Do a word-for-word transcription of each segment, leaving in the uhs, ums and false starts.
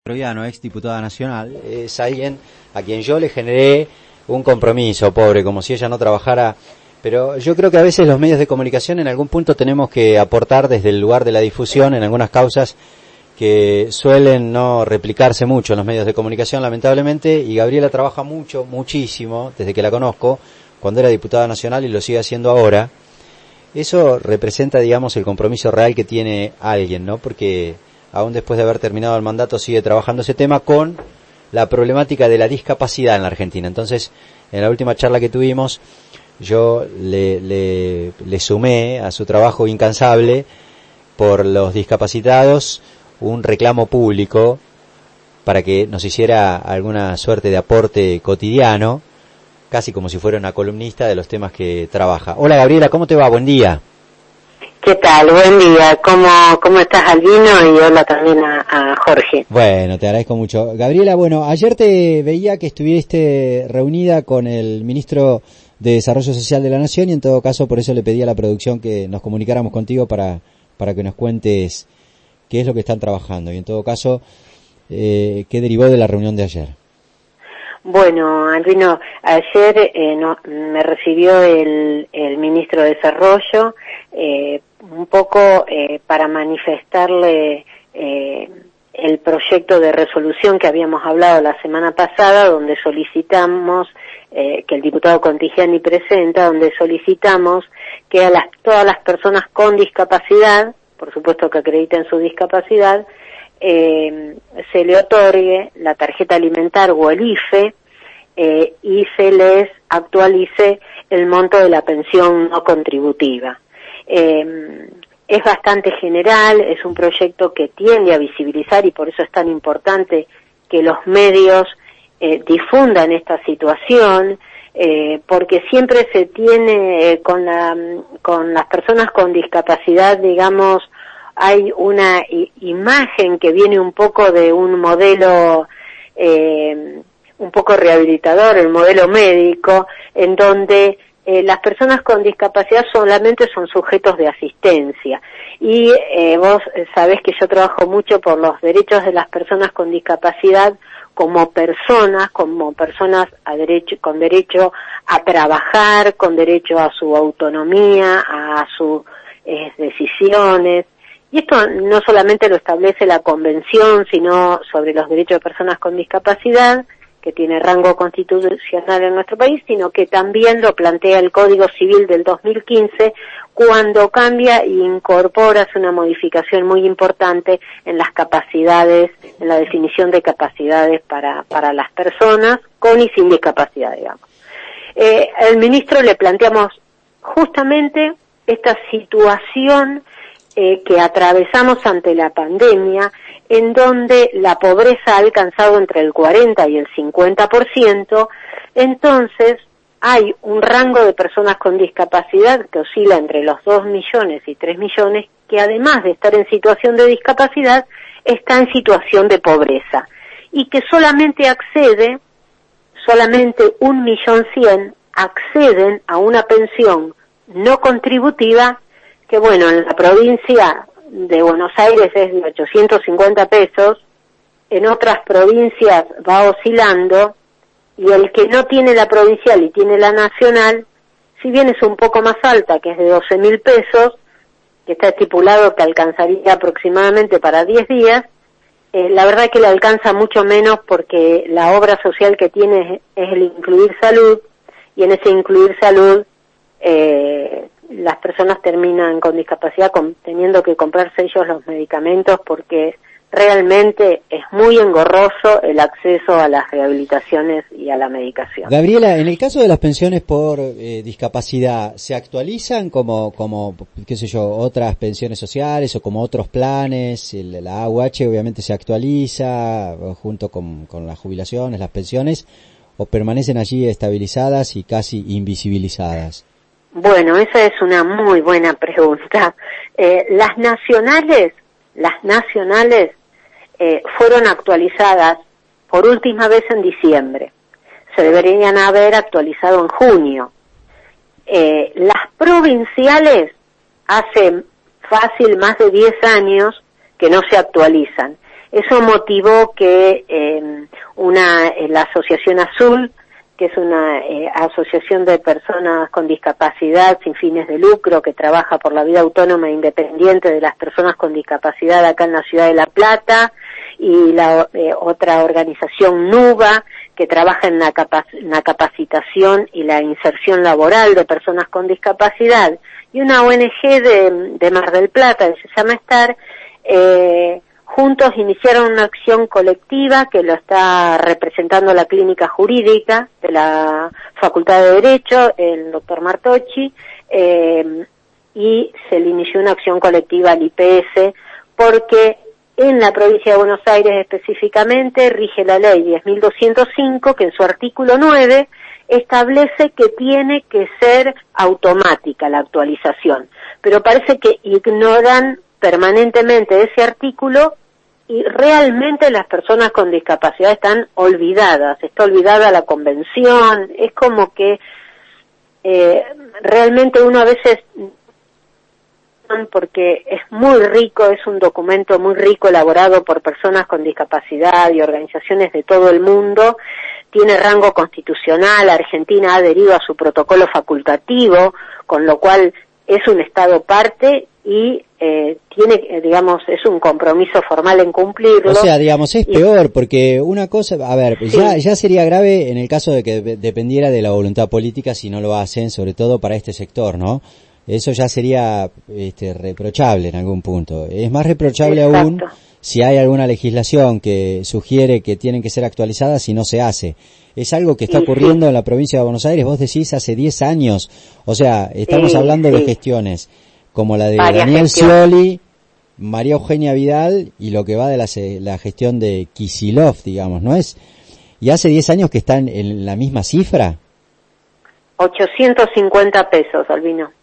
Troviano, ex diputada nacional, es alguien a quien yo le generé un compromiso, pobre, como si ella no trabajara, pero yo creo que a veces los medios de comunicación en algún punto tenemos que aportar desde el lugar de la difusión en algunas causas que suelen no replicarse mucho en los medios de comunicación, lamentablemente, y Gabriela trabaja mucho, muchísimo, desde que la conozco, cuando era diputada nacional y lo sigue haciendo ahora. Eso representa, digamos, el compromiso real que tiene alguien, ¿no? Porque aún después de haber terminado el mandato sigue trabajando ese tema con la problemática de la discapacidad en la Argentina. Entonces, en la última charla que tuvimos, yo le, le, le sumé a su trabajo incansable por los discapacitados un reclamo público para que nos hiciera alguna suerte de aporte cotidiano, casi como si fuera una columnista de los temas que trabaja. Hola Gabriela, ¿cómo te va? Buen día. ¿Qué tal? Buen día. ¿Cómo, cómo estás, Albino? Y hola también a, a Jorge. Bueno, te agradezco mucho. Gabriela, bueno, ayer te veía que estuviste reunida con el ministro de Desarrollo Social de la Nación y en todo caso por eso le pedí a la producción que nos comunicáramos contigo para, para que nos cuentes qué es lo que están trabajando y en todo caso, eh, qué derivó de la reunión de ayer. Bueno, Albino, ayer eh, no, me recibió el, el ministro de Desarrollo eh, un poco eh, para manifestarle eh, el proyecto de resolución que habíamos hablado la semana pasada, donde solicitamos, eh, que el diputado Contigiani presenta, donde solicitamos que a las, todas las personas con discapacidad, por supuesto que acrediten su discapacidad, Eh, se le otorgue la tarjeta alimentar o el I F E eh, y se les actualice el monto de la pensión no contributiva. Eh, es bastante general, es un proyecto que tiende a visibilizar y por eso es tan importante que los medios eh, difundan esta situación, eh, porque siempre se tiene eh, con, la, con las personas con discapacidad, digamos, hay una i- imagen que viene un poco de un modelo eh, un poco rehabilitador, el modelo médico, en donde eh, las personas con discapacidad solamente son sujetos de asistencia. Y eh, vos sabés que yo trabajo mucho por los derechos de las personas con discapacidad como personas, como personas a derecho, con derecho a trabajar, con derecho a su autonomía, a sus eh, decisiones. Y esto no solamente lo establece la Convención, sino sobre los derechos de personas con discapacidad, que tiene rango constitucional en nuestro país, sino que también lo plantea el Código Civil del dos mil quince, cuando cambia e incorpora, hace una modificación muy importante en las capacidades, en la definición de capacidades para, para las personas con y sin discapacidad, digamos. Eh, al ministro le planteamos justamente esta situación Eh, que atravesamos ante la pandemia, en donde la pobreza ha alcanzado entre el cuarenta y el cincuenta por ciento, entonces hay un rango de personas con discapacidad que oscila entre los dos millones y tres millones, que además de estar en situación de discapacidad, está en situación de pobreza, y que solamente accede, solamente un millón cien acceden a una pensión no contributiva, que bueno, en la provincia de Buenos Aires es de ochocientos cincuenta pesos, en otras provincias va oscilando, y el que no tiene la provincial y tiene la nacional, si bien es un poco más alta, que es de doce mil pesos, que está estipulado que alcanzaría aproximadamente para diez días, eh, la verdad que le alcanza mucho menos porque la obra social que tiene es, es el incluir salud, y en ese incluir salud, eh, las personas terminan con discapacidad con, teniendo que comprarse ellos los medicamentos porque realmente es muy engorroso el acceso a las rehabilitaciones y a la medicación. Gabriela, en el caso de las pensiones por eh, discapacidad, ¿se actualizan como, como, qué sé yo, otras pensiones sociales o como otros planes? El, la A U H obviamente se actualiza junto con, con las jubilaciones, las pensiones, ¿o permanecen allí estabilizadas y casi invisibilizadas? Bueno, esa es una muy buena pregunta. Eh, las nacionales, las nacionales eh, fueron actualizadas por última vez en diciembre. Se deberían haber actualizado en junio. Eh, las provinciales hace fácil más de diez años que no se actualizan. eso motivó que eh, una eh, la Asociación Azul, que es una eh, asociación de personas con discapacidad sin fines de lucro que trabaja por la vida autónoma e independiente de las personas con discapacidad acá en la ciudad de La Plata, y la eh, otra organización NUBA, que trabaja en la, capac- en la capacitación y la inserción laboral de personas con discapacidad, y una O N G de, de Mar del Plata, que se llama STAR, eh, juntos iniciaron una acción colectiva que lo está representando la clínica jurídica de la Facultad de Derecho, el doctor Martocci, eh, y se le inició una acción colectiva al I P S, porque en la provincia de Buenos Aires específicamente rige la ley diez mil doscientos cinco, que en su artículo nueve establece que tiene que ser automática la actualización, pero parece que ignoran permanentemente ese artículo y realmente las personas con discapacidad están olvidadas, está olvidada la convención, es como que eh, realmente uno a veces, porque es muy rico, es un documento muy rico elaborado por personas con discapacidad y organizaciones de todo el mundo, tiene rango constitucional, Argentina ha adherido a su protocolo facultativo, con lo cual es un Estado parte y eh, tiene, eh, digamos, es un compromiso formal en cumplirlo. O sea, digamos, es y, peor, porque una cosa, a ver, sí. ya, ya sería grave en el caso de que de- dependiera de la voluntad política si no lo hacen, sobre todo para este sector, ¿no? Eso ya sería este, reprochable en algún punto. Es más reprochable Exacto. aún si hay alguna legislación que sugiere que tienen que ser actualizadas y no se hace. Es algo que está sí, ocurriendo sí. en la provincia de Buenos Aires, vos decís, hace diez años. O sea, estamos sí, hablando sí. de gestiones como la de Varias Daniel gestiones. Scioli, María Eugenia Vidal y lo que va de la, la gestión de Kicillof, digamos, ¿no es? Y hace diez años que están en la misma cifra. ochocientos cincuenta pesos, Albino.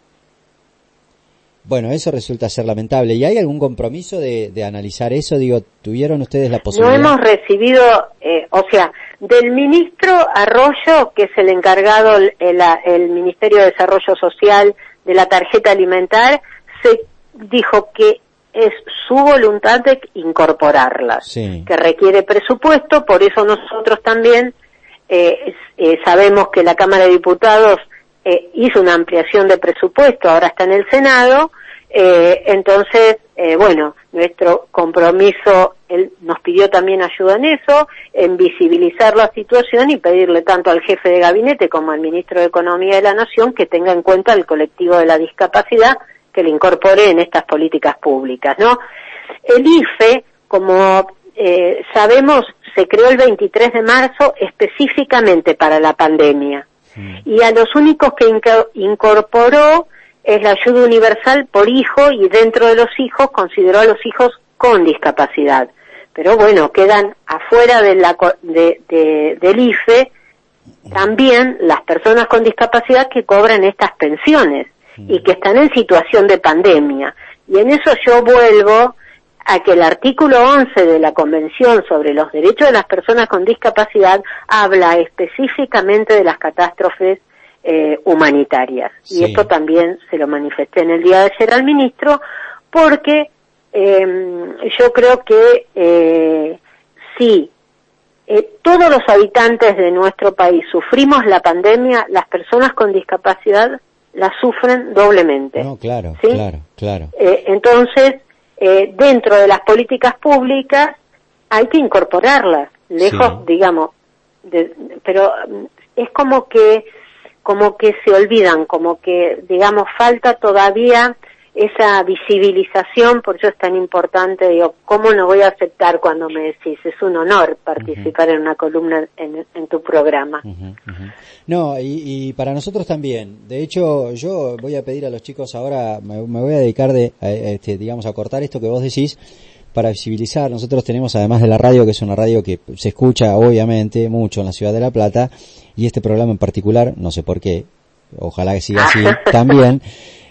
Bueno, eso resulta ser lamentable. ¿Y hay algún compromiso de, de analizar eso? Digo, ¿tuvieron ustedes la posibilidad? No hemos recibido, eh, o sea, del ministro Arroyo, que es el encargado, el, el, el Ministerio de Desarrollo Social, de la tarjeta alimentar, se dijo que es su voluntad de incorporarlas, sí. que requiere presupuesto, por eso nosotros también eh, eh, sabemos que la Cámara de Diputados eh, hizo una ampliación de presupuesto, ahora está en el Senado, eh, entonces, eh, bueno, nuestro compromiso, él nos pidió también ayuda en eso, en visibilizar la situación y pedirle tanto al jefe de gabinete como al ministro de Economía de la Nación que tenga en cuenta el colectivo de la discapacidad, que le incorpore en estas políticas públicas, ¿no? El I F E, como eh, sabemos, se creó el veintitrés de marzo específicamente para la pandemia, sí. y a los únicos que inc- incorporó es la ayuda universal por hijo, y dentro de los hijos consideró a los hijos con discapacidad. Pero bueno, quedan afuera de la, de, de, del I F E también las personas con discapacidad que cobran estas pensiones y que están en situación de pandemia. Y en eso yo vuelvo a que el artículo once de la Convención sobre los Derechos de las Personas con Discapacidad habla específicamente de las catástrofes eh, humanitarias. Sí. Y esto también se lo manifesté en el día de ayer al ministro, porque eh, yo creo que eh, sí, eh, todos los habitantes de nuestro país sufrimos la pandemia, las personas con discapacidad la sufren doblemente. No, claro, ¿sí? claro, claro. Eh, entonces, eh, dentro de las políticas públicas hay que incorporarlas, lejos, sí. digamos, de, pero es como que, como que se olvidan, como que, digamos, falta todavía esa visibilización, por eso es tan importante, digo, ¿cómo no voy a aceptar cuando me decís? Es un honor participar uh-huh. en una columna en, en tu programa. Uh-huh, uh-huh. No, y, y para nosotros también. De hecho, yo voy a pedir a los chicos ahora, me, me voy a dedicar de, a, este, digamos, a cortar esto que vos decís para visibilizar. Nosotros tenemos, además de la radio, que es una radio que se escucha, obviamente, mucho en la ciudad de La Plata, y este programa en particular, no sé por qué, ojalá que siga así, también.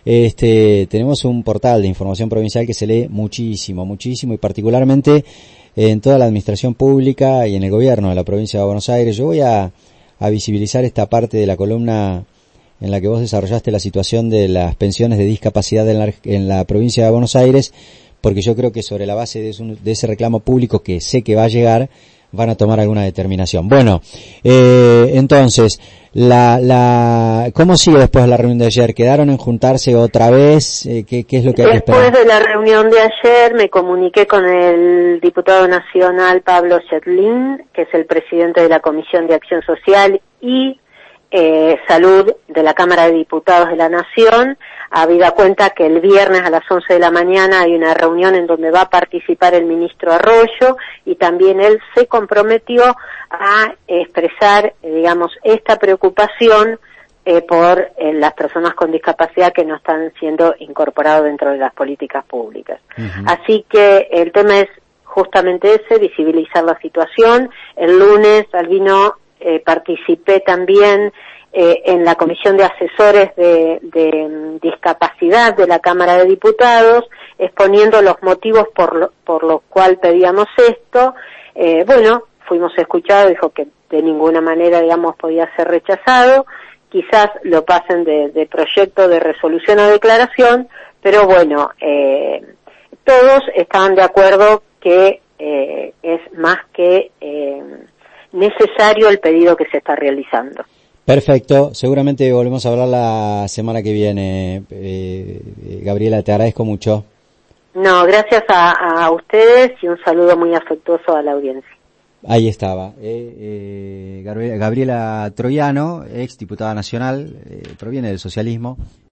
Este, tenemos un portal de información provincial que se lee muchísimo, muchísimo, y particularmente en toda la administración pública y en el gobierno de la provincia de Buenos Aires. Yo voy a, a visibilizar esta parte de la columna en la que vos desarrollaste la situación de las pensiones de discapacidad en la, en la provincia de Buenos Aires, porque yo creo que sobre la base de, eso, de ese reclamo público que sé que va a llegar, van a tomar alguna determinación. Bueno, eh, entonces, la, la, ¿cómo sigue después de la reunión de ayer? ¿Quedaron en juntarse otra vez? Eh, ¿qué, ¿Qué es lo que hay que esperar? Después de la reunión de ayer me comuniqué con el diputado nacional Pablo Schettling, que es el presidente de la Comisión de Acción Social y eh, Salud de la Cámara de Diputados de la Nación, habida cuenta que el viernes a las once de la mañana hay una reunión en donde va a participar el ministro Arroyo, y también él se comprometió a expresar, eh, digamos, esta preocupación eh, por eh, las personas con discapacidad que no están siendo incorporados dentro de las políticas públicas. Uh-huh. Así que el tema es justamente ese, visibilizar la situación. El lunes, Albino, eh, participé también Eh, en la Comisión de Asesores de, de um, Discapacidad de la Cámara de Diputados, exponiendo los motivos por lo, por los cuales pedíamos esto. Eh, bueno, fuimos escuchados, dijo que de ninguna manera, digamos, podía ser rechazado, quizás lo pasen de, de proyecto de resolución o declaración, pero bueno, eh, todos estaban de acuerdo que eh, es más que eh, necesario el pedido que se está realizando. Perfecto, seguramente volvemos a hablar la semana que viene. Eh, Gabriela, te agradezco mucho. No, gracias a, a ustedes y un saludo muy afectuoso a la audiencia. Ahí estaba, eh, eh, Gabriela Troiano, ex diputada nacional, eh, proviene del socialismo.